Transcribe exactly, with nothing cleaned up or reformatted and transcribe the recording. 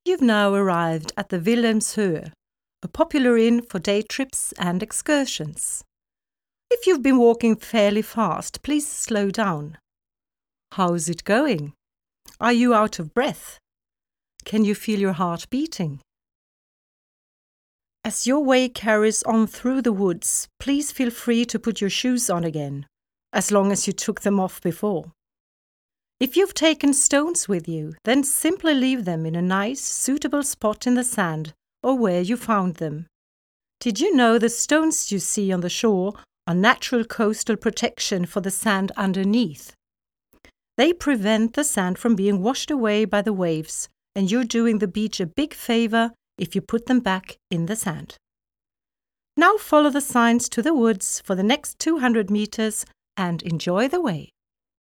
You've now arrived at the Wilhelmshöhe, a popular inn for day trips and excursions. If you've been walking fairly fast, please slow down. How's it going? Are you out of breath? Can you feel your heart beating? As your way carries on through the woods, please feel free to put your shoes on again, as long as you took them off before. If you've taken stones with you, then simply leave them in a nice, suitable spot in the sand or where you found them. Did you know the stones you see on the shore are natural coastal protection for the sand underneath? They prevent the sand from being washed away by the waves, and you're doing the beach a big favor if you put them back in the sand. Now follow the signs to the woods for the next two hundred meters and enjoy the way.